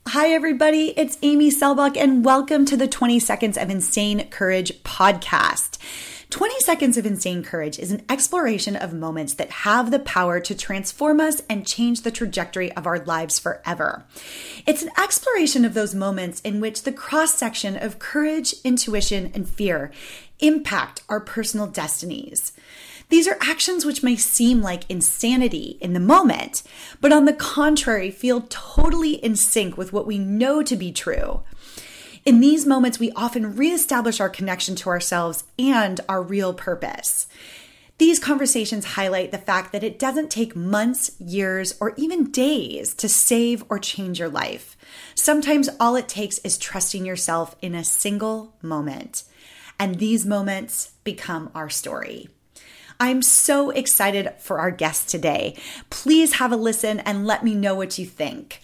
Hi, everybody. It's Amy Selbach, and welcome to the 20 Seconds of Insane Courage podcast. 20 Seconds of Insane Courage is an exploration of moments that have the power to transform us and change the trajectory of our lives forever. It's an exploration of those moments in which the cross-section of courage, intuition, and fear impact our personal destinies. These are actions which may seem like insanity in the moment, but on the contrary, feel totally in sync with what we know to be true. In these moments, we often reestablish our connection to ourselves and our real purpose. These conversations highlight the fact that it doesn't take months, years, or even days to save or change your life. Sometimes all it takes is trusting yourself in a single moment. And these moments become our story. I'm so excited for our guest today. Please have a listen and let me know what you think.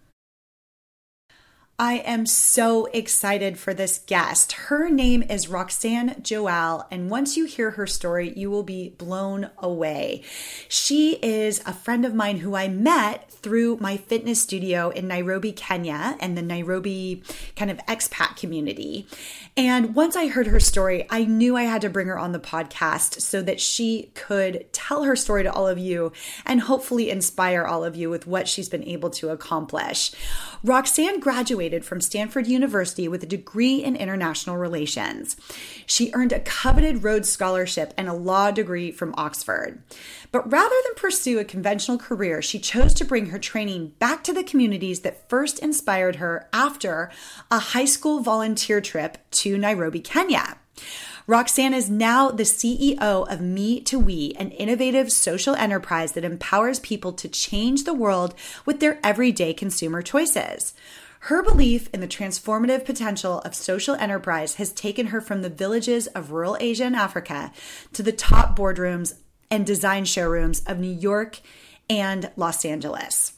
I am so excited for this guest. Her name is Roxanne Joal, and once you hear her story, you will be blown away. She is a friend of mine who I met through my fitness studio in Nairobi, Kenya, and the Nairobi kind of expat community. And once I heard her story, I knew I had to bring her on the podcast so that she could tell her story to all of you and hopefully inspire all of you with what she's been able to accomplish. Roxanne graduated from Stanford University with a degree in international relations. She earned a coveted Rhodes Scholarship and a law degree from Oxford. But rather than pursue a conventional career, she chose to bring her training back to the communities that first inspired her after a high school volunteer trip to Nairobi, Kenya. Roxanne is now the CEO of Me2We, an innovative social enterprise that empowers people to change the world with their everyday consumer choices. Her belief in the transformative potential of social enterprise has taken her from the villages of rural Asia and Africa to the top boardrooms and design showrooms of New York and Los Angeles.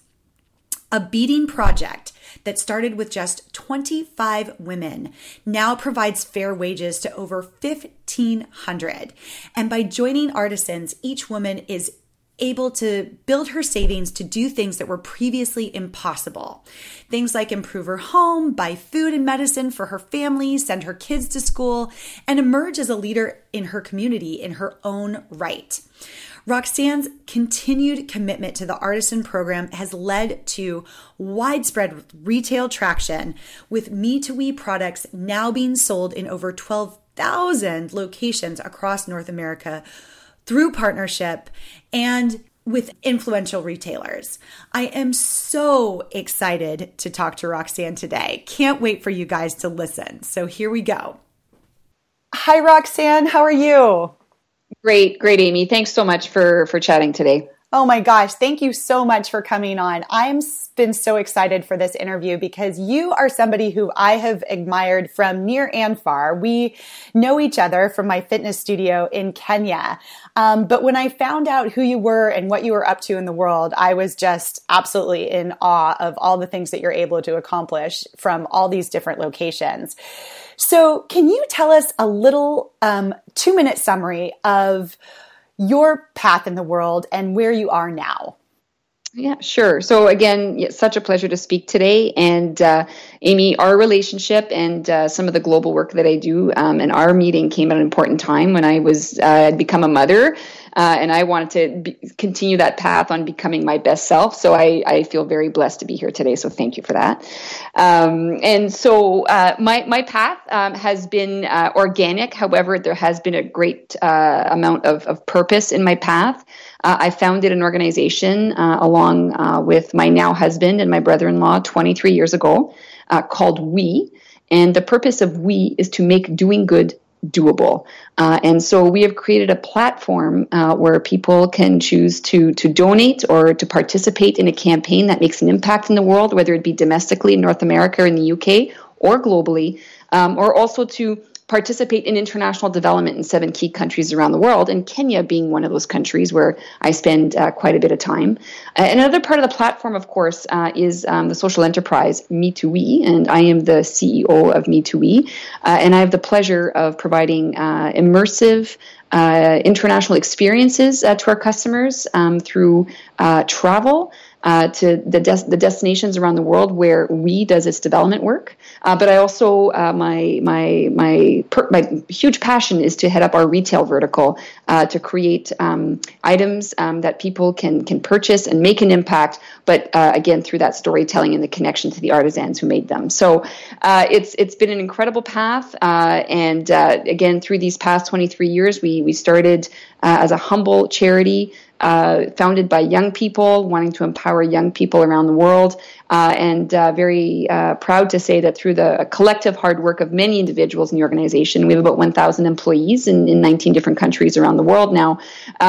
A beading project that started with just 25 women now provides fair wages to over 1,500. And by joining artisans, each woman is able to build her savings to do things that were previously impossible. Things like improve her home, buy food and medicine for her family, send her kids to school, and emerge as a leader in her community in her own right. Roxanne's continued commitment to the Artisan program has led to widespread retail traction, with Me2We products now being sold in over 12,000 locations across North America through partnership and with influential retailers. I am so excited to talk to Roxanne today. Can't wait for you guys to listen. So here we go. Hi, Roxanne. How are you? Great, Amy. Thanks so much for chatting today. Oh my gosh, thank you so much for coming on. I'm been so excited for this interview because you are somebody who I have admired from near and far. We know each other from my fitness studio in Kenya. But when I found out who you were and what you were up to in the world, I was just absolutely in awe of all the things that you're able to accomplish from all these different locations. So can you tell us a little 2-minute summary of your path in the world and where you are now? Yeah, sure. So again, such a pleasure to speak today. And Amy, our relationship and some of the global work that I do and our meeting came at an important time when I had become a mother. And I wanted to continue that path on becoming my best self. So I feel very blessed to be here today. So thank you for that. And so my path has been organic. However, there has been a great amount of purpose in my path. I founded an organization along with my now husband and my brother-in-law 23 years ago called We. And the purpose of We is to make doing good doable. And so we have created a platform where people can choose to donate or to participate in a campaign that makes an impact in the world, whether it be domestically in North America or in the UK or globally, or also to participate in international development in 7 key countries around the world, and Kenya being one of those countries where I spend quite a bit of time. Another part of the platform, of course, is the social enterprise Me2We, and I am the CEO of Me2We, and I have the pleasure of providing immersive international experiences to our customers through travel, to the destinations around the world where WE does its development work. But I also my huge passion is to head up our retail vertical to create items that people can purchase and make an impact. But again, through that storytelling and the connection to the artisans who made them. So it's been an incredible path. And again, through these past 23 years, we started as a humble charity founded by young people wanting to empower young people around the world. And very proud to say that through the collective hard work of many individuals in the organization, we have about 1,000 employees in 19 different countries around the world now.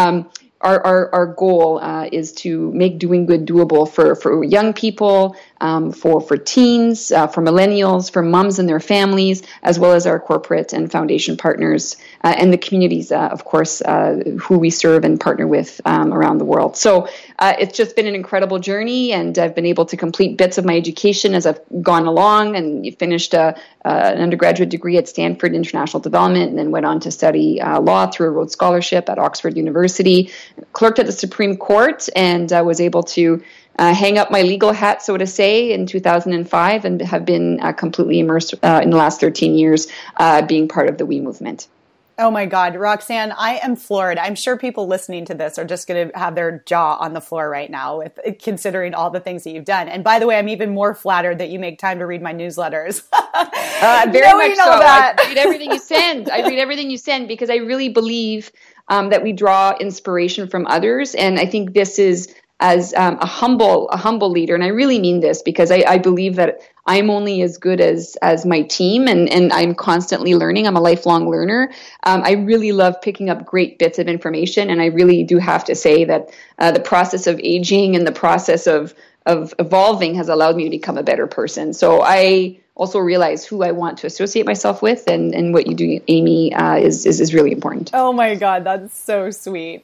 Our goal is to make doing good doable for young people, for teens, for millennials, for moms and their families, as well as our corporate and foundation partners and the communities, of course, who we serve and partner with around the world. So it's just been an incredible journey, and I've been able to complete bits of my education as I've gone along, and finished an undergraduate degree at Stanford International Development, and then went on to study law through a Rhodes Scholarship at Oxford University, clerked at the Supreme Court, and was able to hang up my legal hat, so to say, in 2005, and have been completely immersed in the last 13 years being part of the WE movement. Oh my God, Roxanne, I am floored. I'm sure people listening to this are just going to have their jaw on the floor right now with considering all the things that you've done. And by the way, I'm even more flattered that you make time to read my newsletters. Very much so. That. I read everything you send. Because I really believe that we draw inspiration from others. And I think this is as a humble leader. And I really mean this, because I believe that I'm only as good as my team, and I'm constantly learning. I'm a lifelong learner. I really love picking up great bits of information. And I really do have to say that the process of aging and the process of evolving has allowed me to become a better person. So I also realize who I want to associate myself with, and what you do, Amy, is really important. Oh my God, that's so sweet.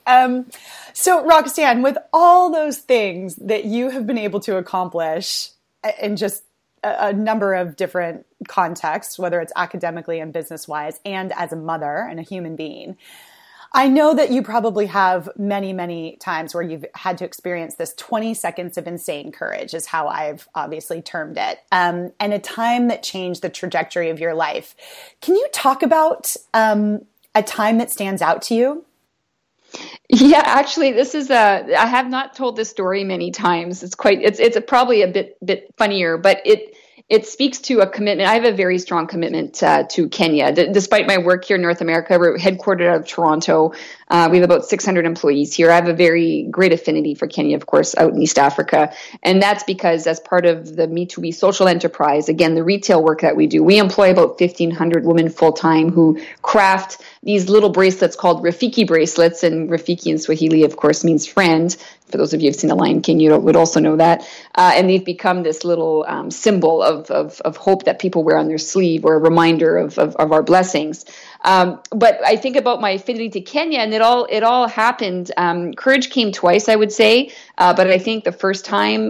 So Roxanne, with all those things that you have been able to accomplish in just a number of different contexts, whether it's academically and business-wise, and as a mother and a human being, I know that you probably have many, many times where you've had to experience this 20 seconds of insane courage, is how I've obviously termed it, and a time that changed the trajectory of your life. Can you talk about a time that stands out to you? Yeah, actually, this is I have not told this story many times. It's probably a bit funnier, but it speaks to a commitment. I have a very strong commitment to Kenya. Despite my work here in North America, we're headquartered out of Toronto. We have about 600 employees here. I have a very great affinity for Kenya, of course, out in East Africa. And that's because as part of the Me2We social enterprise, again, the retail work that we do, we employ about 1,500 women full-time who craft these little bracelets called Rafiki bracelets. And Rafiki in Swahili, of course, means friend. For those of you who've seen The Lion King, you would also know that. And they've become this little symbol of hope that people wear on their sleeve, or a reminder of our blessings. But I think about my affinity to Kenya, and it all happened. Courage came twice, I would say. But I think the first time,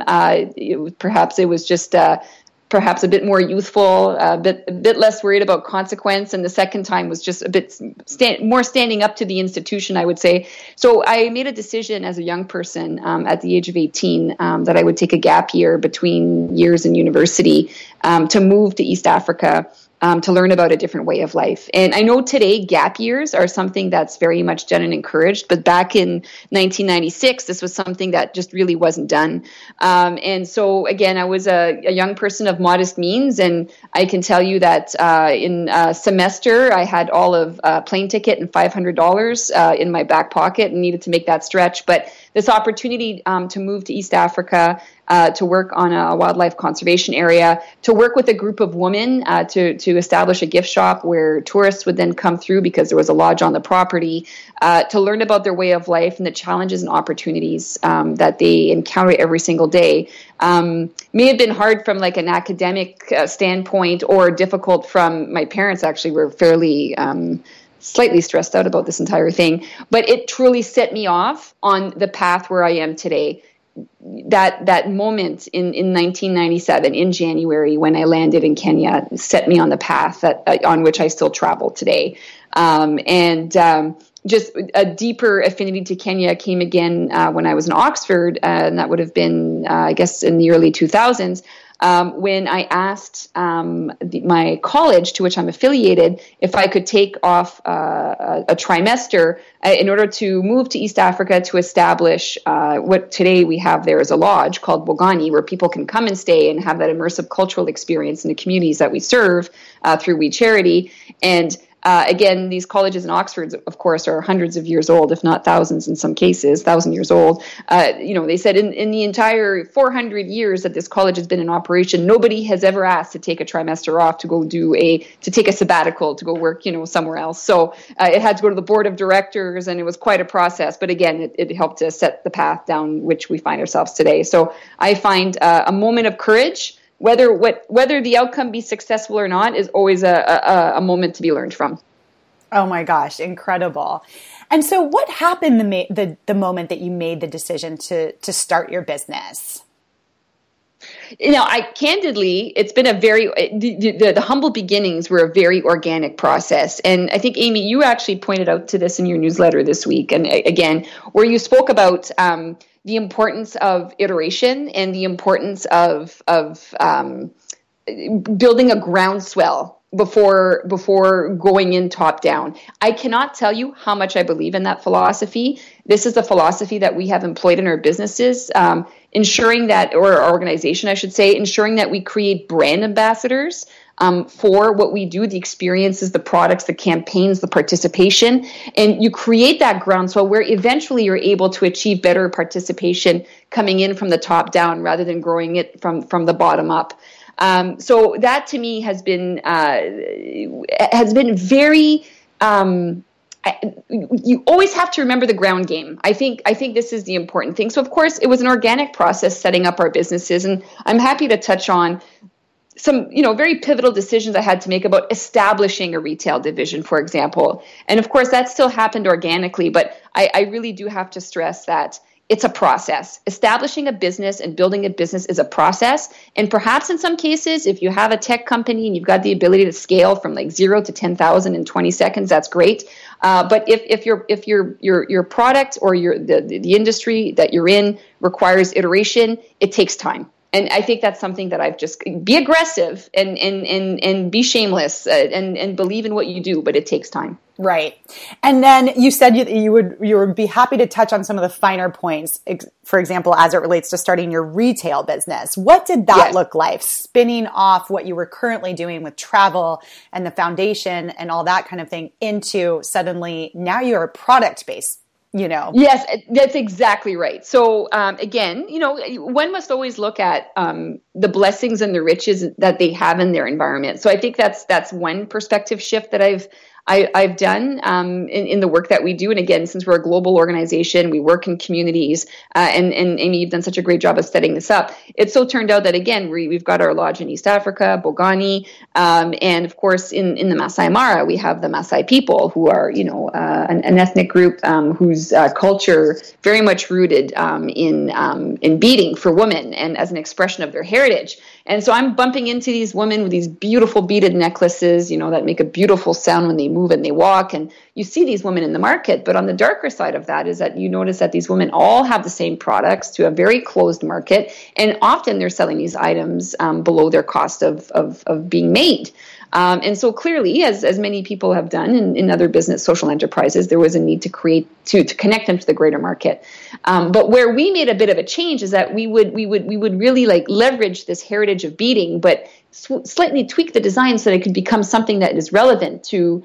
perhaps it was just perhaps a bit more youthful, a bit less worried about consequence. And the second time was just a bit more standing up to the institution, I would say. So I made a decision as a young person at the age of 18 that I would take a gap year between years in university to move to East Africa to learn about a different way of life. And I know today gap years are something that's very much done and encouraged, but back in 1996, this was something that just really wasn't done. And so again, I was a young person of modest means, and I can tell you that in a semester, I had all of a plane ticket and $500 in my back pocket and needed to make that stretch. But this opportunity to move to East Africa, to work on a wildlife conservation area, to work with a group of women to establish a gift shop where tourists would then come through because there was a lodge on the property, to learn about their way of life and the challenges and opportunities that they encounter every single day. May have been hard from like an academic standpoint, or difficult from my parents actually were fairly slightly stressed out about this entire thing, but it truly set me off on the path where I am today. That moment in 1997 in January when I landed in Kenya set me on the path on which I still travel today. And just a deeper affinity to Kenya came again when I was in Oxford, and that would have been, I guess, in the early 2000s, when I asked my college to which I'm affiliated if I could take off a trimester in order to move to East Africa to establish what today we have there as a lodge called Bongani, where people can come and stay and have that immersive cultural experience in the communities that we serve through We Charity. And again, these colleges in Oxford, of course, are hundreds of years old, if not thousands in some cases, 1,000 years old. They said in the entire 400 years that this college has been in operation, nobody has ever asked to take a trimester off to go to take a sabbatical, to go work, somewhere else. So it had to go to the board of directors, and it was quite a process. But again, it helped to set the path down which we find ourselves today. So I find a moment of courage. Whether the outcome be successful or not is always a moment to be learned from. Oh my gosh, incredible. And so what happened the moment that you made the decision to start your business? Candidly, it's been the humble beginnings were a very organic process. And I think, Amy, you actually pointed out to this in your newsletter this week. And again, where you spoke about the importance of iteration and the importance of building a groundswell before going in top down. I cannot tell you how much I believe in that philosophy. This is the philosophy that we have employed in our businesses, ensuring that, or our organization, I should say, ensuring that we create brand ambassadors for what we do, the experiences, the products, the campaigns, the participation. And you create that groundswell where eventually you're able to achieve better participation coming in from the top down rather than growing it from the bottom up. So that to me has been very. You always have to remember the ground game. I think this is the important thing. So of course it was an organic process setting up our businesses, and I'm happy to touch on some, very pivotal decisions I had to make about establishing a retail division, for example. And of course that still happened organically, but I really do have to stress that it's a process. Establishing a business and building a business is a process. And perhaps in some cases, if you have a tech company and you've got the ability to scale from like 0 to 10,000 in 20 seconds, that's great. But if your product or the industry that you're in requires iteration, it takes time. And I think that's something that I've just be aggressive and be shameless and believe in what you do, but it takes time. Right. And then you said you would be happy to touch on some of the finer points, for example, as it relates to starting your retail business. What did that look like? Spinning off what you were currently doing with travel and the foundation and all that kind of thing into suddenly now you're a product-based. Yes, that's exactly right. So again, one must always look at the blessings and the riches that they have in their environment. So I think that's one perspective shift that I've done in the work that we do. And again, since we're a global organization, we work in communities, and Amy, you've done such a great job of setting this up. It so turned out that, again, we've got our lodge in East Africa, Bongani, and of course in the Masai Mara, we have the Maasai people who are, an ethnic group whose culture very much rooted in beading for women and as an expression of their heritage. And so I'm bumping into these women with these beautiful beaded necklaces, that make a beautiful sound when they move and they walk. And you see these women in the market. But on the darker side of that is that you notice that these women all have the same products to a very closed market. And often they're selling these items below their cost of being made. And so clearly, as many people have done in other business social enterprises, there was a need to connect them to the greater market. But where we made a bit of a change is that we would really leverage this heritage of beading, but slightly tweak the design so that it could become something that is relevant to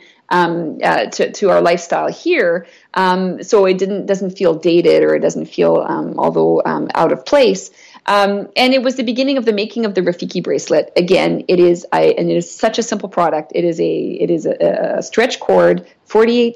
our lifestyle here. So it doesn't feel dated, or it doesn't feel although out of place. And it was the beginning of the making of the Rafiki bracelet. Again, it is such a simple product. It is a stretch cord, 48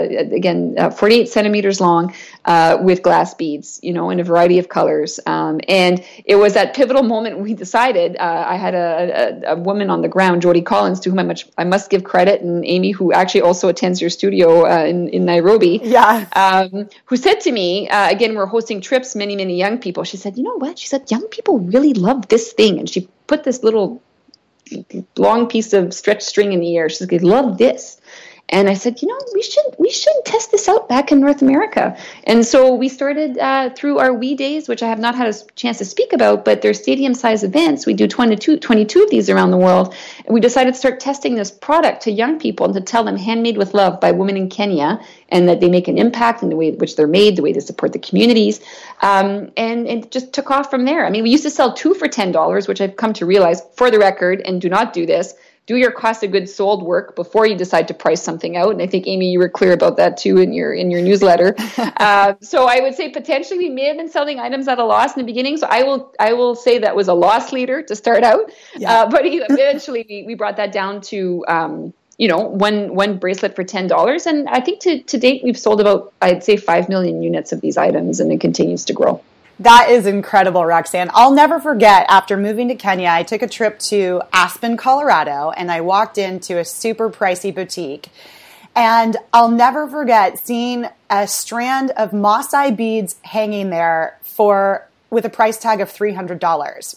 centimeters long, with glass beads, in a variety of colors. And it was that pivotal moment when we decided, I had a woman on the ground, Jody Collins, to whom I must give credit, and Amy, who actually also attends your studio in Nairobi, who said to me, again, we're hosting trips, many, many young people. She said, you know what? She said, young people really love this thing. And she put this little long piece of stretch string in the air. She said, they love this. And I said, we should test this out back in North America. And so we started through our WE Days, which I have not had a chance to speak about, but they're stadium-sized events. We do 22 of these around the world. And we decided to start testing this product to young people and to tell them handmade with love by women in Kenya, and that they make an impact in the way in which they're made, the way they support the communities. And it just took off from there. I mean, we used to sell 2 for $10, which I've come to realize, for the record, and do not do this. Do your cost of goods sold work before you decide to price something out. And I think, Amy, you were clear about that too in your newsletter. So I would say potentially we may have been selling items at a loss in the beginning. So I will say that was a loss leader to start out. Yeah. But eventually we brought that down to one bracelet for $10. And I think to date we've sold about, I'd say, 5 million units of these items, and it continues to grow. That is incredible, Roxanne. I'll never forget, after moving to Kenya, I took a trip to Aspen, Colorado, and I walked into a super pricey boutique. And I'll never forget seeing a strand of Maasai beads hanging there with a price tag of $300.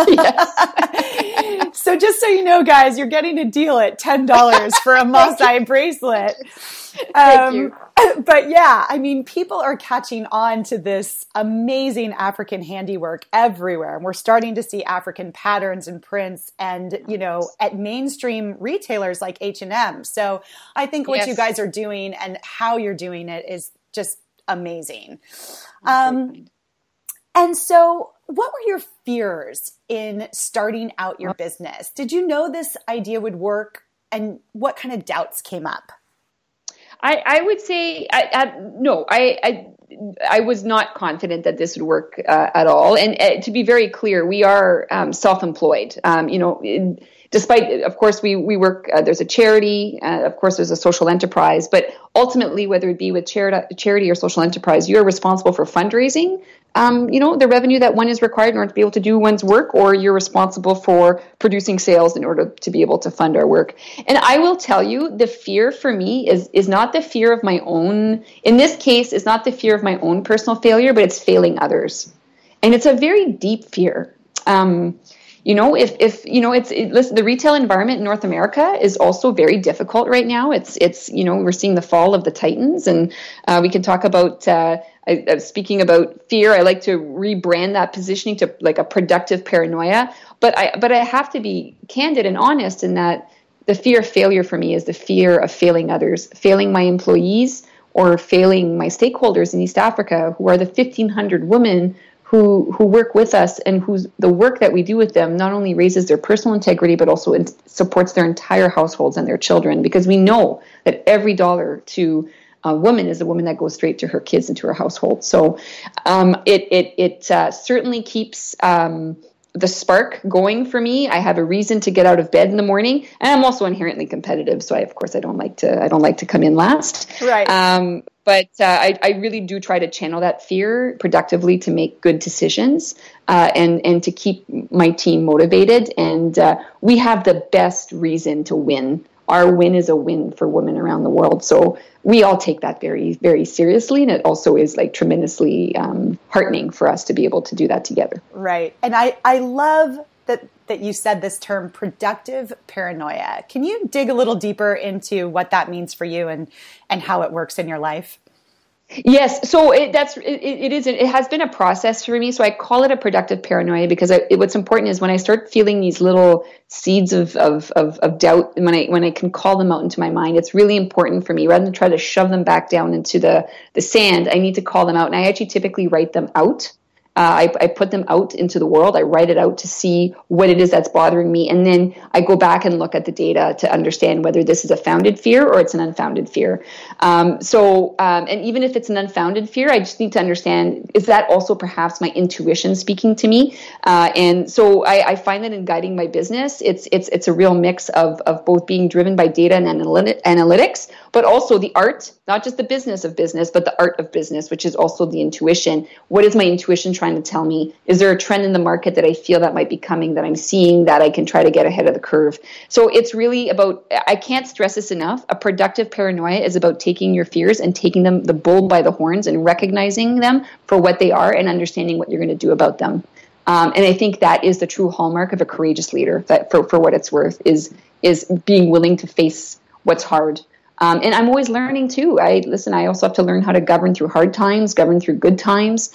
Yes. So just so you know, guys, you're getting a deal at $10 for a Maasai bracelet. Thank you. But yeah, I mean, people are catching on to this amazing African handiwork everywhere. And we're starting to see African patterns and prints and, at mainstream retailers like H&M. So I think what you guys are doing and how you're doing it is just amazing. And so what were your fears in starting out your business? Did you know this idea would work, and what kind of doubts came up? I would say no. I was not confident that this would work at all. And to be very clear, we are self-employed. Despite, of course, we work. There's a charity. Of course, there's a social enterprise. But ultimately, whether it be with charity or social enterprise, you are responsible for fundraising. The revenue that one is required in order to be able to do one's work, or you're responsible for producing sales in order to be able to fund our work. And I will tell you, the fear for me is not the fear of my own, in this case, is not the fear of my own personal failure, but it's failing others. And it's a very deep fear. Listen, the retail environment in North America is also very difficult right now. It's we're seeing the fall of the titans, and we can talk about, speaking about fear, I like to rebrand that positioning to like a productive paranoia. But I have to be candid and honest in that the fear of failure for me is the fear of failing others, failing my employees, or failing my stakeholders in East Africa, who are the 1,500 women who work with us, and the work that we do with them not only raises their personal integrity, but also supports their entire households and their children, because we know that every dollar to a woman is a woman that goes straight to her kids and to her household. So it certainly keeps the spark going for me. I have a reason to get out of bed in the morning, and I'm also inherently competitive. So I don't like to come in last. Right. But I really do try to channel that fear productively to make good decisions and to keep my team motivated. And we have the best reason to win. Our win is a win for women around the world. So we all take that very, very seriously. And it also is like tremendously heartening for us to be able to do that together. Right. And I love that you said this term, productive paranoia. Can you dig a little deeper into what that means for you and how it works in your life? Yes. So it has been a process for me. So I call it a productive paranoia because what's important is when I start feeling these little seeds of doubt, and when I can call them out into my mind, it's really important for me, rather than try to shove them back down into the sand, I need to call them out. And I actually typically write them out. I put them out into the world. I write it out to see what it is that's bothering me. And then I go back and look at the data to understand whether this is a founded fear or it's an unfounded fear. And even if it's an unfounded fear, I just need to understand, is that also perhaps my intuition speaking to me? And so I find that in guiding my business, it's a real mix of both being driven by data and analytics, but also the art, not just the business of business, but the art of business, which is also the intuition. What is my intuition trying to tell me? Is there a trend in the market that I feel that might be coming, that I'm seeing, that I can try to get ahead of the curve? So it's really about, I can't stress this enough, a productive paranoia is about taking your fears and taking them, the bull by the horns, and recognizing them for what they are and understanding what you're going to do about them. And I think that is the true hallmark of a courageous leader, that for what it's worth, is being willing to face what's hard. And I'm always learning too. I also have to learn how to govern through hard times, govern through good times.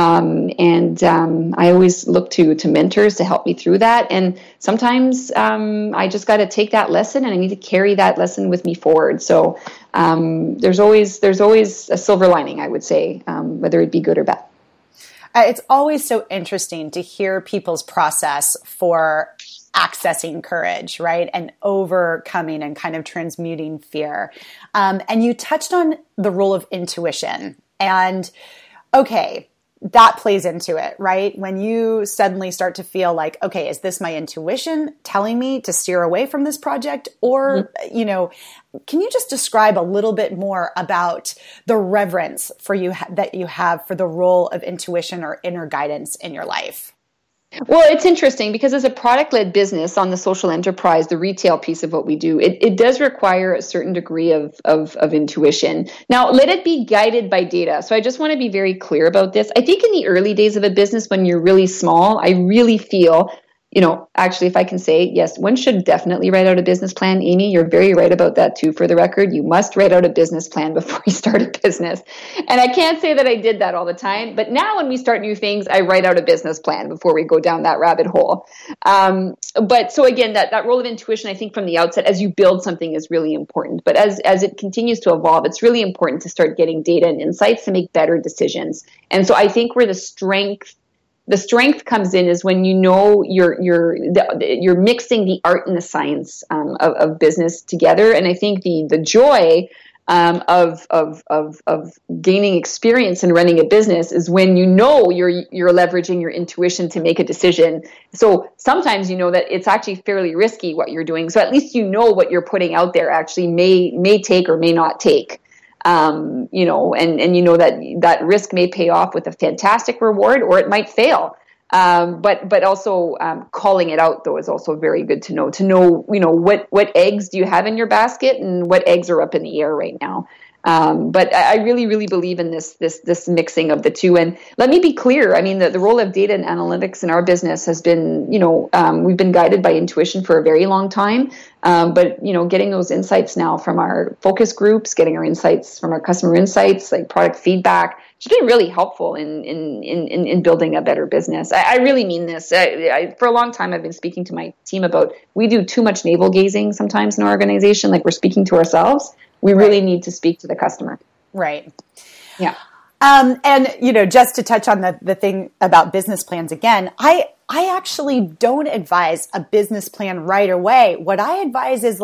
I always look to mentors to help me through that. And sometimes I just got to take that lesson and I need to carry that lesson with me forward. So there's always a silver lining, I would say, whether it be good or bad. It's always so interesting to hear people's process for accessing courage, right? And overcoming and kind of transmuting fear. And you touched on the role of intuition. And okay, that plays into it, right? When you suddenly start to feel like, okay, is this my intuition telling me to steer away from this project? Or, can you just describe a little bit more about the reverence for you that you have for the role of intuition or inner guidance in your life? Well, it's interesting because as a product-led business on the social enterprise, the retail piece of what we do, it does require a certain degree of intuition. Now, let it be guided by data. So I just want to be very clear about this. I think in the early days of a business, when you're really small, I really feel, actually, if I can say, yes, one should definitely write out a business plan. Amy, you're very right about that too. For the record, you must write out a business plan before you start a business. And I can't say that I did that all the time, but now when we start new things, I write out a business plan before we go down that rabbit hole. But so again, that role of intuition, I think from the outset, as you build something is really important. But as it continues to evolve, it's really important to start getting data and insights to make better decisions. And so I think where the strength comes in is when you're mixing the art and the science of business together. And I think the joy of gaining experience in running a business is when you're leveraging your intuition to make a decision. So sometimes that it's actually fairly risky what you're doing. So at least what you're putting out there actually may take or may not take. And that risk may pay off with a fantastic reward, or it might fail. But also calling it out though is also very good to know. What eggs do you have in your basket and what eggs are up in the air right now. But I really, really believe in this mixing of the two. And let me be clear. I mean, the role of data and analytics in our business has been, we've been guided by intuition for a very long time. But getting those insights now from our focus groups, getting our insights from our customer insights, like product feedback, it's been really helpful in building a better business. I really mean this. For a long time, I've been speaking to my team about we do too much navel gazing sometimes in our organization, like we're speaking to ourselves. We really need to speak to the customer. Right. Yeah. And, just to touch on the thing about business plans again, I actually don't advise a business plan right away. What I advise is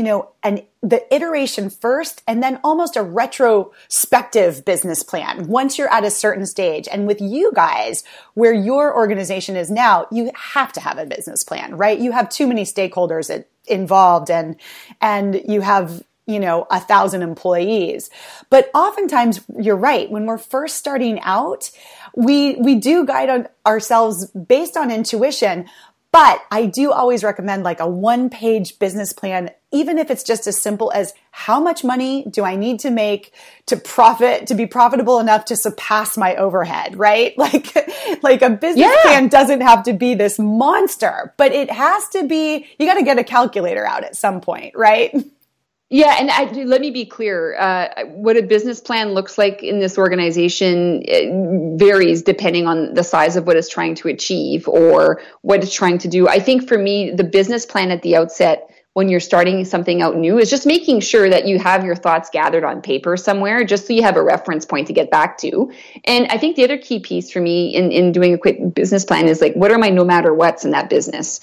the iteration first and then almost a retrospective business plan once you're at a certain stage. And with you guys, where your organization is now, you have to have a business plan, right? You have too many stakeholders involved and you have 1,000 employees. But oftentimes, you're right. When we're first starting out, we do guide ourselves based on intuition. But I do always recommend like a one-page business plan, even if it's just as simple as how much money do I need to make to be profitable enough to surpass my overhead, right? Like a business plan doesn't have to be this monster, but it has to be, you got to get a calculator out at some point, right? Yeah, and let me be clear. What a business plan looks like in this organization varies depending on the size of what it's trying to achieve or what it's trying to do. I think for me, the business plan at the outset, when you're starting something out new, is just making sure that you have your thoughts gathered on paper somewhere, just so you have a reference point to get back to. And I think the other key piece for me in doing a quick business plan is like, what are my no matter what's in that business?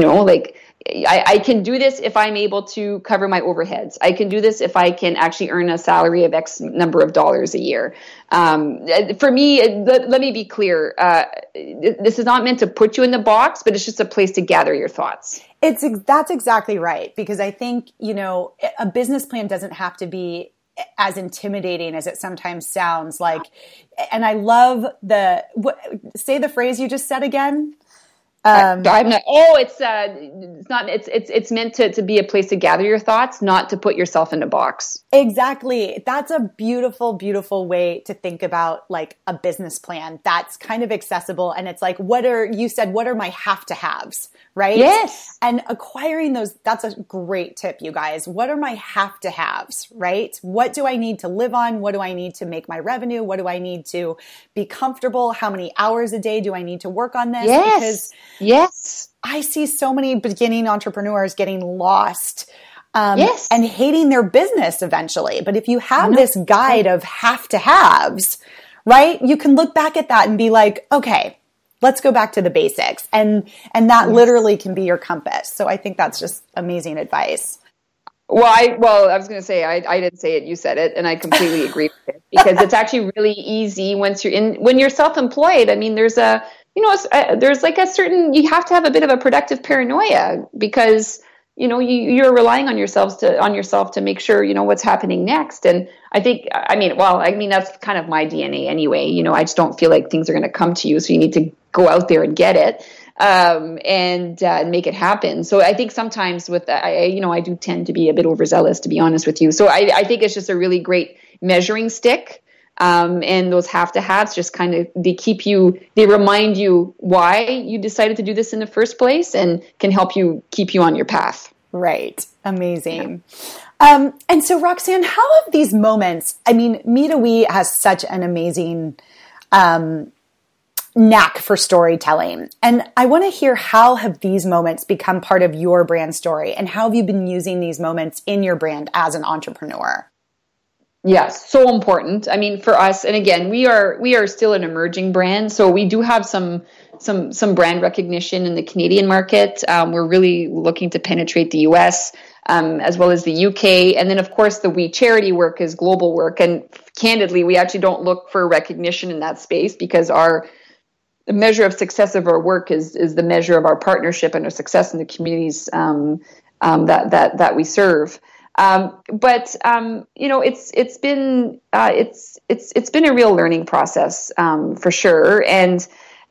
I can do this if I'm able to cover my overheads. I can do this if I can actually earn a salary of X number of dollars a year. For me, let me be clear. This is not meant to put you in the box, but it's just a place to gather your thoughts. That's exactly right. Because I think, a business plan doesn't have to be as intimidating as it sometimes sounds like. And I love say the phrase you just said again. I'm not. Oh, it's not. It's meant to be a place to gather your thoughts, not to put yourself in a box. Exactly. That's a beautiful, beautiful way to think about like a business plan that's kind of accessible. And it's like, what are my have to haves, right? Yes. And acquiring those, that's a great tip, you guys. What are my have to haves, right? What do I need to live on? What do I need to make my revenue? What do I need to be comfortable? How many hours a day do I need to work on this? Yes. Because yes. I see so many beginning entrepreneurs getting lost yes. and hating their business eventually. But if you have this guide of have to haves, right, you can look back at that and be like, okay, let's go back to the basics. And that literally can be your compass. So I think that's just amazing advice. Well, I was going to say, I didn't say it, you said it, and I completely agree with it, because it's actually really easy when you're self-employed. I mean, there's like a certain, you have to have a bit of a productive paranoia, because, you're relying on yourself to make sure, what's happening next. And I think, that's kind of my DNA anyway. I just don't feel like things are going to come to you. So you need to go out there and get it. And make it happen. So I think sometimes with I do tend to be a bit overzealous, to be honest with you. So I think it's just a really great measuring stick. And those have to haves just kind of, they remind you why you decided to do this in the first place, and can help you keep you on your path. Right. Amazing. Yeah. And so Roxanne, how have these moments, Me to We has such an amazing, knack for storytelling. And I want to hear, how have these moments become part of your brand story, and how have you been using these moments in your brand as an entrepreneur? Yes, so important. For us, and again, we are still an emerging brand, so we do have some brand recognition in the Canadian market. We're really looking to penetrate the US, as well as the UK, and then of course the We Charity work is global work. And candidly, we actually don't look for recognition in that space, because the measure of success of our work is the measure of our partnership and our success in the communities that we serve. It's been a real learning process, for sure. And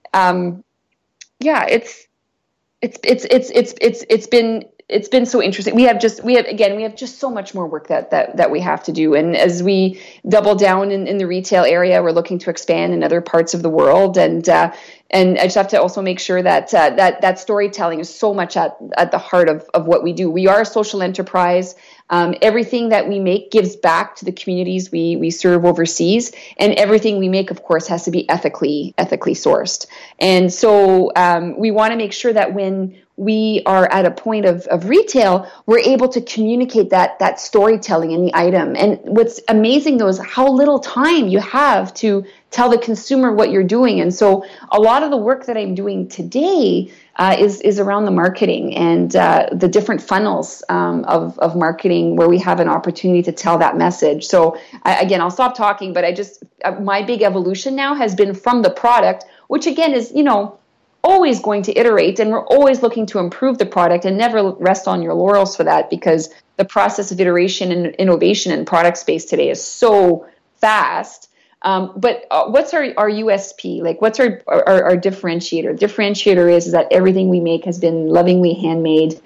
it's been so interesting. We have just so much more work that we have to do. And as we double down in the retail area, we're looking to expand in other parts of the world. And I just have to also make sure that storytelling is so much at the heart of what we do. We are a social enterprise. Everything that we make gives back to the communities we serve overseas, and everything we make, of course, has to be ethically sourced. And so we want to make sure that when we are at a point of retail, we're able to communicate that storytelling in the item. And what's amazing, though, is how little time you have to tell the consumer what you're doing. And so a lot of the work that I'm doing today is around the marketing and the different funnels of marketing, where we have an opportunity to tell that message. So I'll stop talking, but my big evolution now has been from the product, which again is, always going to iterate, and we're always looking to improve the product, and never rest on your laurels for that, because the process of iteration and innovation in product space today is so fast. But what's our USP? Like, what's our differentiator? Differentiator is that everything we make has been lovingly handmade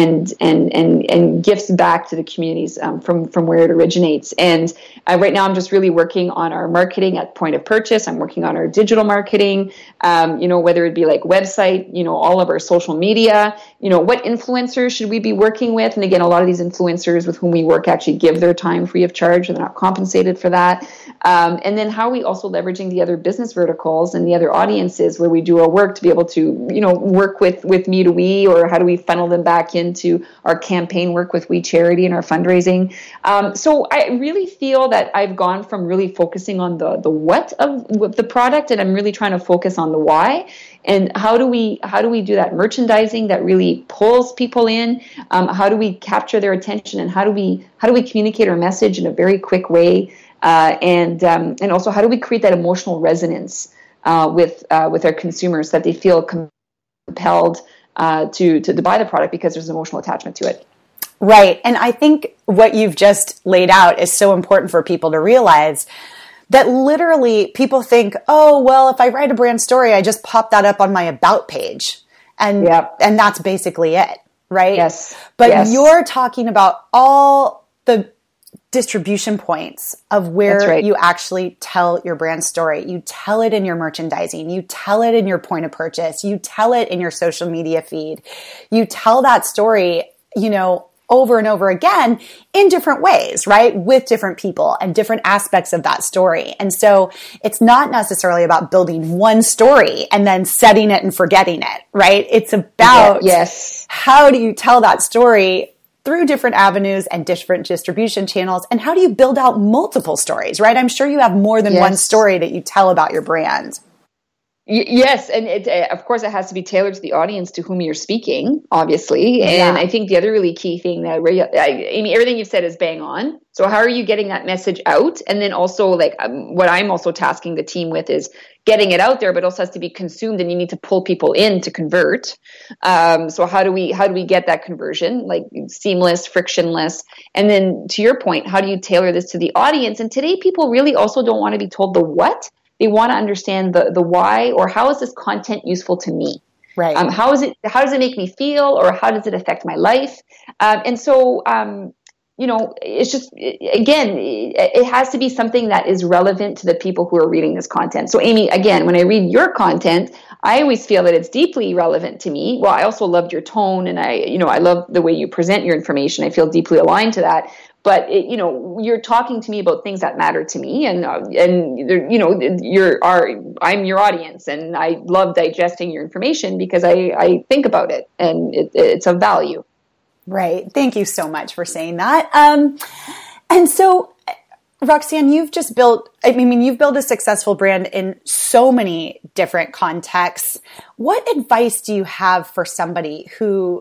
and gifts back to the communities from where it originates. And right now, I'm just really working on our marketing at point of purchase. I'm working on our digital marketing, whether it be like website, all of our social media, what influencers should we be working with? And again, a lot of these influencers with whom we work actually give their time free of charge. They're not compensated for that. And then how are we also leveraging the other business verticals and the other audiences where we do our work to be able to, work with Me to We, or how do we funnel them back into our campaign work with We Charity and our fundraising. So I really feel that I've gone from really focusing on the what of the product, and I'm really trying to focus on the why. And how do we do that merchandising that really pulls people in? How do we capture their attention, and how do we communicate our message in a very quick way? And also, how do we create that emotional resonance with our consumers, so that they feel compelled to buy the product because there's an emotional attachment to it. Right. And I think what you've just laid out is so important for people to realize, that literally people think, oh, well, if I write a brand story, I just pop that up on my about page. And, Yep. and that's basically it, right? Yes. But Yes. you're talking about all the distribution points of where That's right. you actually tell your brand story. You tell it in your merchandising. You tell it in your point of purchase. You tell it in your social media feed. You tell that story, over and over again in different ways, right? With different people and different aspects of that story. And so it's not necessarily about building one story and then setting it and forgetting it, right? It's about Yes. how do you tell that story through different avenues and different distribution channels, and how do you build out multiple stories, right? I'm sure you have more than one story that you tell about your brand. Yes, and of course it has to be tailored to the audience to whom you're speaking, obviously. And I think the other really key thing that, Amy, everything you've said is bang on. So how are you getting that message out? And then also, what I'm also tasking the team with is getting it out there, but also has to be consumed, and you need to pull people in to convert. So how do we get that conversion, like seamless, frictionless? And then to your point, how do you tailor this to the audience? And today people really also don't want to be told the what. They want to understand the why, or how is this content useful to me? Right. How does it make me feel, or how does it affect my life? And so, it's just, again, it has to be something that is relevant to the people who are reading this content. So Amy, again, when I read your content, I always feel that it's deeply relevant to me. Well, I also loved your tone, and I love the way you present your information. I feel deeply aligned to that. But you're talking to me about things that matter to me, and I'm your audience, and I love digesting your information because I think about it, and it's of value. Right. Thank you so much for saying that. And so, Roxanne, you've built a successful brand in so many different contexts. What advice do you have for somebody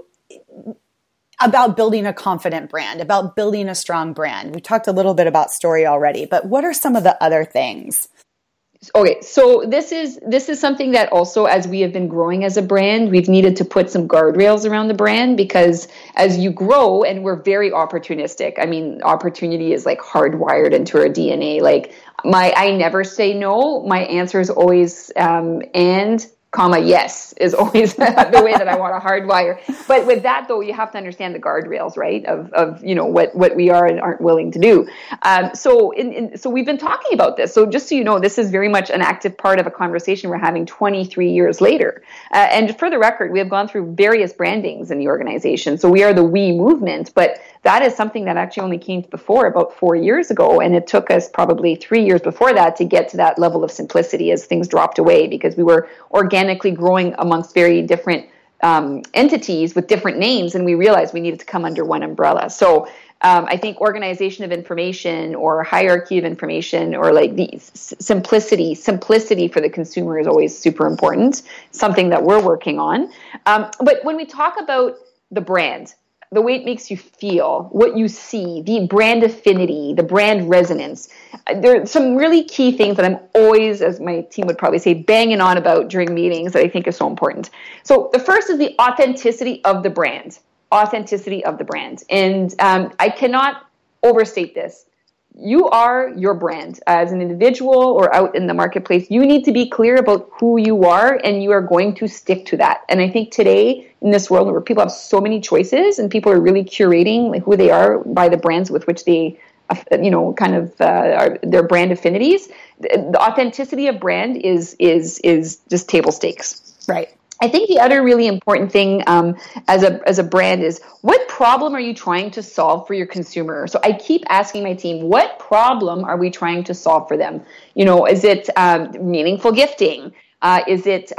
about building a confident brand, about building a strong brand? We talked a little bit about story already, but what are some of the other things? Okay, so this is something that also, as we have been growing as a brand, we've needed to put some guardrails around the brand, because as you grow, and we're very opportunistic. I mean, opportunity is like hardwired into our DNA. Like I never say no. My answer is always and comma, yes, is always the way that I want to hardwire. But with that, though, you have to understand the guardrails, right, of what we are and aren't willing to do. So we've been talking about this. So just so you know, this is very much an active part of a conversation we're having 23 years later. And for the record, we have gone through various brandings in the organization. So we are the We movement, but that is something that actually only came to the fore about 4 years ago. And it took us probably 3 years before that to get to that level of simplicity as things dropped away, because we were organically growing amongst very different entities with different names. And we realized we needed to come under one umbrella. So I think organization of information, or hierarchy of information, or like the simplicity for the consumer is always super important, something that we're working on. But when we talk about the brand, the way it makes you feel, what you see, the brand affinity, the brand resonance, there are some really key things that I'm always, as my team would probably say, banging on about during meetings that I think is so important. So the first is the authenticity of the brand. Authenticity of the brand. And I cannot overstate this. You are your brand as an individual or out in the marketplace. You need to be clear about who you are, and you are going to stick to that. And I think today in this world where people have so many choices and people are really curating like who they are by the brands with which they, are their brand affinities, the authenticity of brand is just table stakes. Right. I think the other really important thing as a brand is, what problem are you trying to solve for your consumer? So I keep asking my team, what problem are we trying to solve for them? Is it meaningful gifting? Is it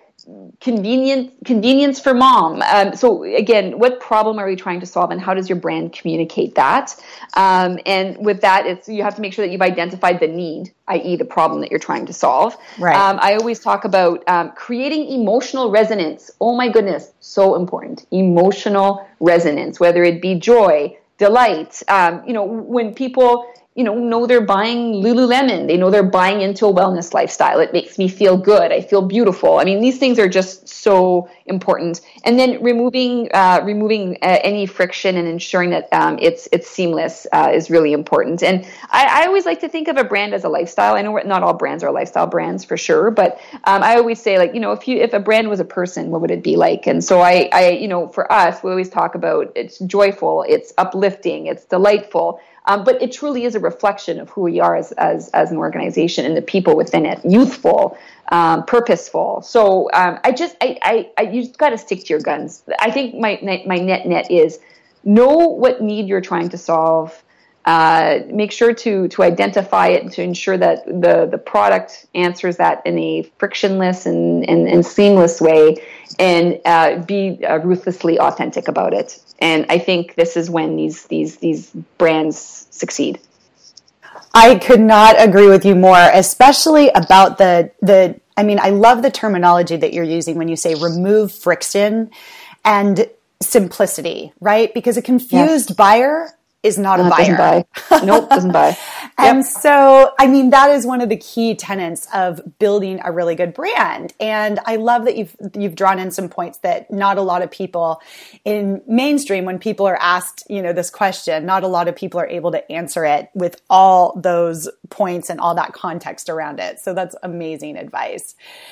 convenience for mom? So again, what problem are we trying to solve, and how does your brand communicate that? And with that, you have to make sure that you've identified the need, i.e. the problem that you're trying to solve. Right. I always talk about creating emotional resonance. Oh my goodness, so important. Emotional resonance, whether it be joy, delight. When people know they're buying Lululemon. They know they're buying into a wellness lifestyle. It makes me feel good. I feel beautiful. I mean, these things are just so important. And then removing any friction and ensuring that it's seamless is really important. And I always like to think of a brand as a lifestyle. I know not all brands are lifestyle brands for sure, but I always say, like, if a brand was a person, what would it be like? And so I for us, we always talk about it's joyful, it's uplifting, it's delightful. But it truly is a reflection of who we are as an organization and the people within it. Youthful, purposeful. So you just got to stick to your guns. I think my net is know what need you're trying to solve. Make sure to identify it and to ensure that the product answers that in a frictionless and seamless way, and be ruthlessly authentic about it. And I think this is when these brands succeed. I could not agree with you more, especially about I love the terminology that you're using when you say remove friction and simplicity, right? Because a confused buyer is not a buyer. Doesn't buy. Nope, doesn't buy. And so, that is one of the key tenets of building a really good brand. And I love that you've drawn in some points that not a lot of people in mainstream, when people are asked, this question, not a lot of people are able to answer it with all those points and all that context around it. So that's amazing advice.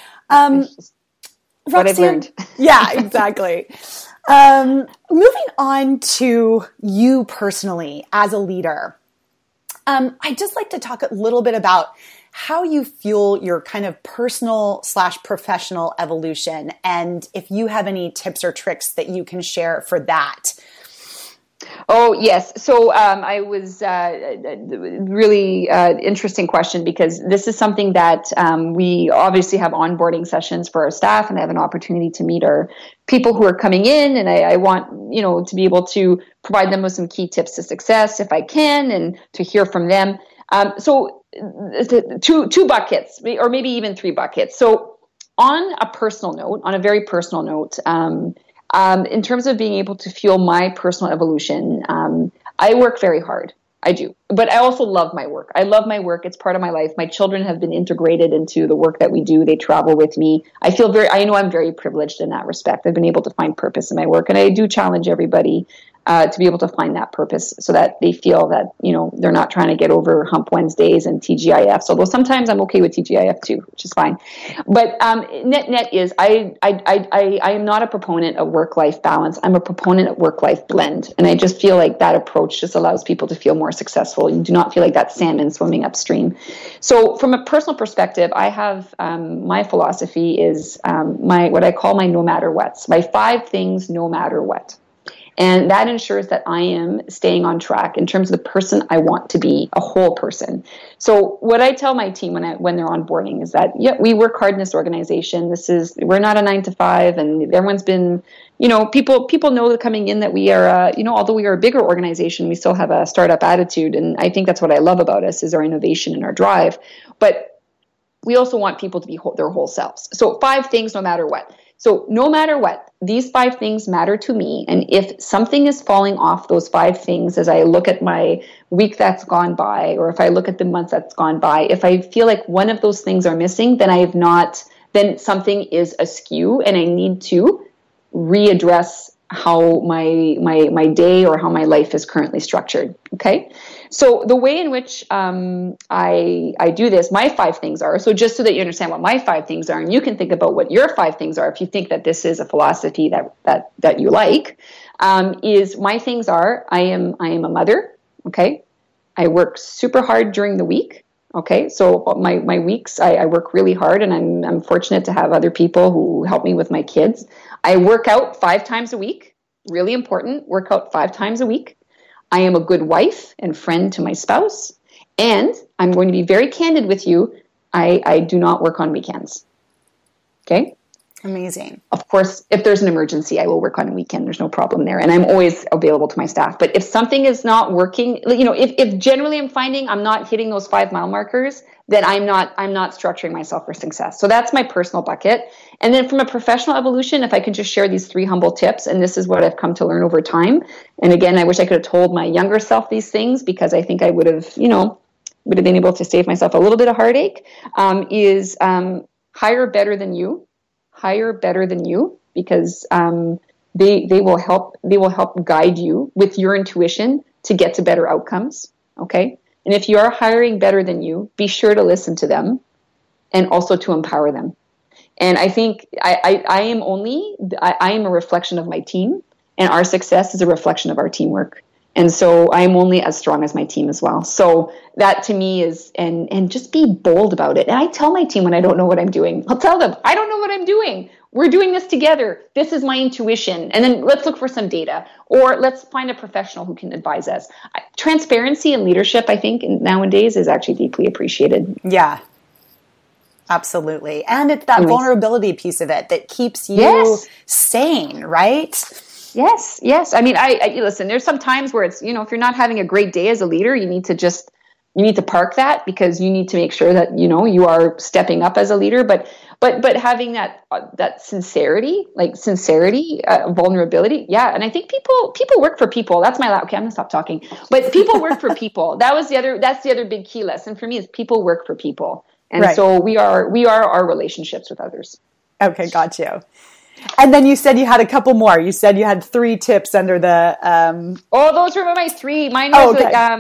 What I've learned. Yeah, exactly. Moving on to you personally as a leader, I'd just like to talk a little bit about how you fuel your kind of personal/professional evolution, and if you have any tips or tricks that you can share for that. Oh, yes. So I was really interesting question, because this is something that we obviously have onboarding sessions for our staff, and I have an opportunity to meet our people who are coming in, and I want to be able to provide them with some key tips to success if I can, and to hear from them. So two buckets, or maybe even three buckets. So on a very personal note, in terms of being able to fuel my personal evolution, I work very hard. I do. But I also love my work. I love my work. It's part of my life. My children have been integrated into the work that we do. They travel with me. I know I'm very privileged in that respect. I've been able to find purpose in my work. And I do challenge everybody to be able to find that purpose, so that they feel that, they're not trying to get over Hump Wednesdays and TGIFs, although sometimes I'm okay with TGIF too, which is fine. But net is I am not a proponent of work-life balance. I'm a proponent of work-life blend. And I just feel like that approach just allows people to feel more successful. You do not feel like that salmon swimming upstream. So from a personal perspective, I have my philosophy is what I call my no matter what's, my 5 things no matter what. And that ensures that I am staying on track in terms of the person I want to be, a whole person. So what I tell my team when they're onboarding is that, we work hard in this organization. We're not a 9-to-5, and everyone's been, people know that coming in that we are, although we are a bigger organization, we still have a startup attitude. And I think that's what I love about us, is our innovation and our drive. But we also want people to be their whole selves. So 5 things no matter what. So no matter what, these 5 things matter to me. And if something is falling off those 5 things as I look at my week that's gone by, or if I look at the month that's gone by, if I feel like one of those things are missing, then something is askew, and I need to readdress how my day or how my life is currently structured. Okay. So the way in which I do this, my 5 things are, so just so that you understand what my 5 things are, and you can think about what your 5 things are if you think that this is a philosophy that you like, is my things are, I am a mother. Okay. I work super hard during the week. Okay. So my weeks, I work really hard, and I'm fortunate to have other people who help me with my kids. I work out 5 times a week. Really important. Work out 5 times a week. I am a good wife and friend to my spouse. And I'm going to be very candid with you. I do not work on weekends. Okay. Amazing. Of course, if there's an emergency, I will work on a weekend. There's no problem there. And I'm always available to my staff. But if something is not working, if generally I'm finding I'm not hitting those 5-mile markers, then I'm not structuring myself for success. So that's my personal bucket. And then from a professional evolution, if I could just share these 3 humble tips, and this is what I've come to learn over time. And again, I wish I could have told my younger self these things, because I think I would have been able to save myself a little bit of heartache, is hire better than you. Hire better than you, because they will help guide you with your intuition to get to better outcomes. Okay. And if you are hiring better than you, be sure to listen to them and also to empower them. And I think I am a reflection of my team, and our success is a reflection of our teamwork. And so I'm only as strong as my team as well. So that to me is, and just be bold about it. And I tell my team when I don't know what I'm doing, I'll tell them, I don't know what I'm doing. We're doing this together. This is my intuition. And then let's look for some data, or let's find a professional who can advise us. Transparency and leadership, I think nowadays, is actually deeply appreciated. Yeah, absolutely. And it's that vulnerability piece of it that keeps you sane, right? Yes. I mean, I listen, there's some times where it's, if you're not having a great day as a leader, you need to park that, because you need to make sure that, you are stepping up as a leader, but having that sincerity, vulnerability. Yeah. And I think people work for people. That's okay. I'm gonna stop talking, but people work for people. That's the other big key lesson for me, is people work for people. And so we are our relationships with others. Okay. Got you. And then you said you had a couple more. You said you had 3 tips under the. Those were my 3. Mine was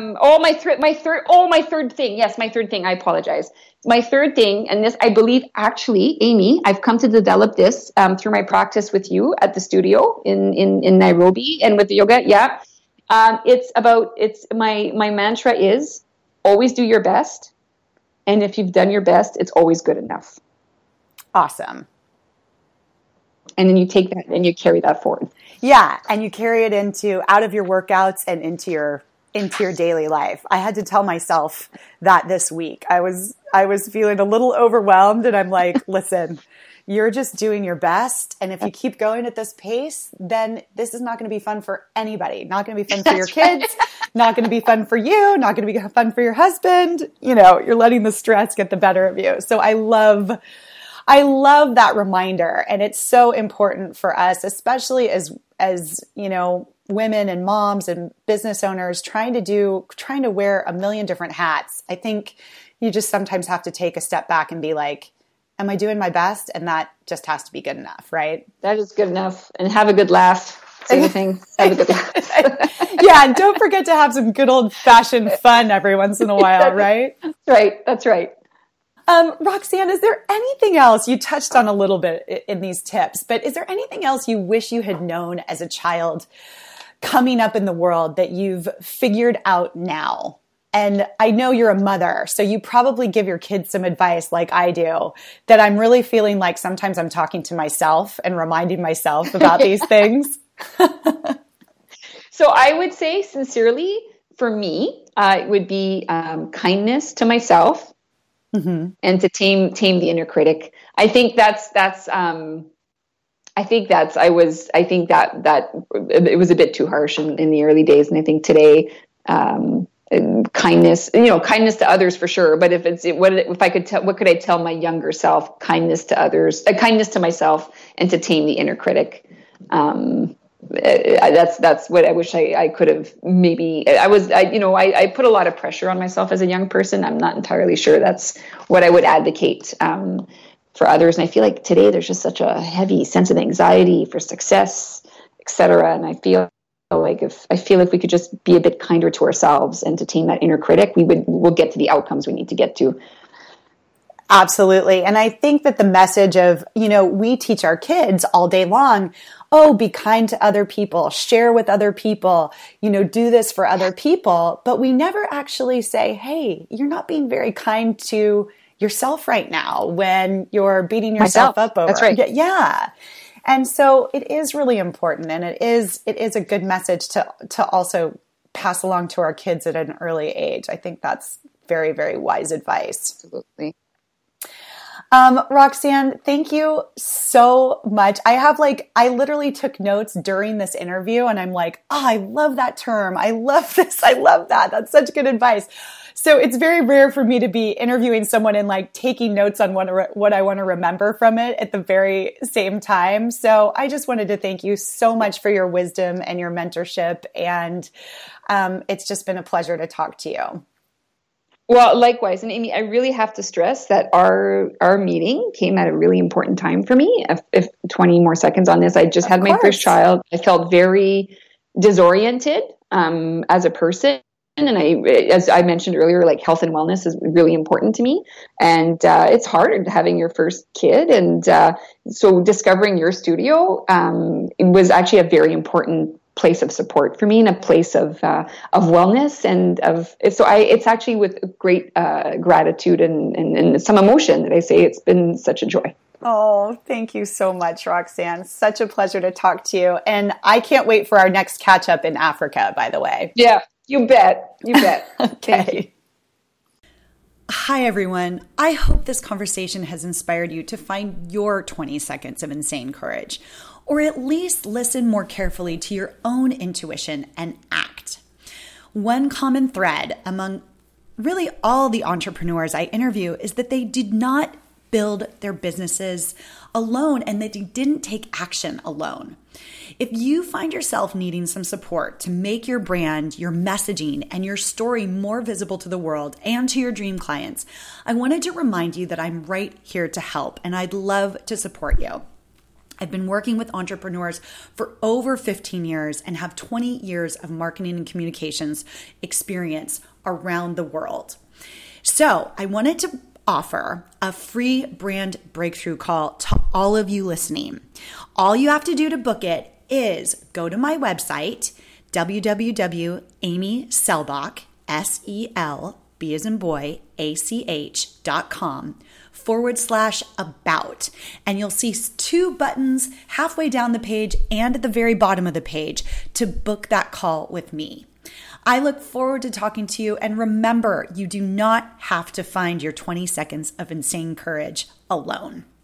my third thing. Yes, my third thing. I apologize. My third thing, and this I believe actually, Amy, I've come to develop this through my practice with you at the studio in Nairobi and with the yoga. Yeah, it's my mantra is always do your best, and if you've done your best, it's always good enough. Awesome. And then you take that and you carry that forward. Yeah. And you carry it out of your workouts and into your daily life. I had to tell myself that this week. I was feeling a little overwhelmed, and I'm like, listen, you're just doing your best. And if you keep going at this pace, then this is not going to be fun for anybody. Not going to be fun for your kids, not going to be fun for you, not going to be fun for your husband. You're letting the stress get the better of you. So I love that reminder. And it's so important for us, especially as women and moms and business owners trying to wear a million different hats. I think you just sometimes have to take a step back and be like, am I doing my best? And that just has to be good enough, right? That is good enough. And have a good laugh. Same thing. Have a good laugh. Yeah. And don't forget to have some good old fashioned fun every once in a while, right? That's right. Roxanne, is there anything else you touched on a little bit in these tips, but is there anything else you wish you had known as a child coming up in the world that you've figured out now? And I know you're a mother, so you probably give your kids some advice like I do, that I'm really feeling like sometimes I'm talking to myself and reminding myself about these things. So I would say sincerely, for me, it would be kindness to myself. Mm-hmm. And to tame the inner critic. I think that it was a bit too harsh in the early days. And I think today, kindness to others for sure. But what could I tell my younger self? Kindness to others, kindness to myself, and to tame the inner critic. That's what I wish I could have maybe. I put a lot of pressure on myself as a young person. I'm not entirely sure that's what I would advocate for others. And I feel like today there's just such a heavy sense of anxiety for success, etc. And I feel like if we could just be a bit kinder to ourselves and to tame that inner critic, we'll get to the outcomes we need to get to. Absolutely. And I think that the message of, we teach our kids all day long, be kind to other people, share with other people, do this for other people. But we never actually say, hey, you're not being very kind to yourself right now when you're beating yourself up over. That's right. Yeah. And so it is really important. And it is a good message to also pass along to our kids at an early age. I think that's very, very wise advice. Absolutely. Roxanne, thank you so much. I literally took notes during this interview and I'm like, oh, I love that term. I love this. I love that. That's such good advice. So it's very rare for me to be interviewing someone and like taking notes on what I want to remember from it at the very same time. So I just wanted to thank you so much for your wisdom and your mentorship. And it's just been a pleasure to talk to you. Well, likewise. And Amy, I really have to stress that our meeting came at a really important time for me. If 20 more seconds on this, I just had my first child. I felt very disoriented as a person. And as I mentioned earlier, like health and wellness is really important to me. And it's hard having your first kid. And so discovering your studio it was actually a very important place of support for me and a place of wellness it's actually with great gratitude and some emotion that I say it's been such a joy. Oh, thank you so much, Roxanne. Such a pleasure to talk to you. And I can't wait for our next catch up in Africa, by the way. Yeah, you bet. You bet. Okay. Hi, everyone. I hope this conversation has inspired you to find your 20 seconds of insane courage, or at least listen more carefully to your own intuition and act. One common thread among really all the entrepreneurs I interview is that they did not build their businesses alone and that they didn't take action alone. If you find yourself needing some support to make your brand, your messaging, and your story more visible to the world and to your dream clients, I wanted to remind you that I'm right here to help and I'd love to support you. I've been working with entrepreneurs for over 15 years and have 20 years of marketing and communications experience around the world. So I wanted to offer a free brand breakthrough call to all of you listening. All you have to do to book it is go to my website, www.amyselbach, S-E-L-B as in boy, ACH.com/about. And you'll see 2 buttons halfway down the page and at the very bottom of the page to book that call with me. I look forward to talking to you. And remember, you do not have to find your 20 seconds of insane courage alone.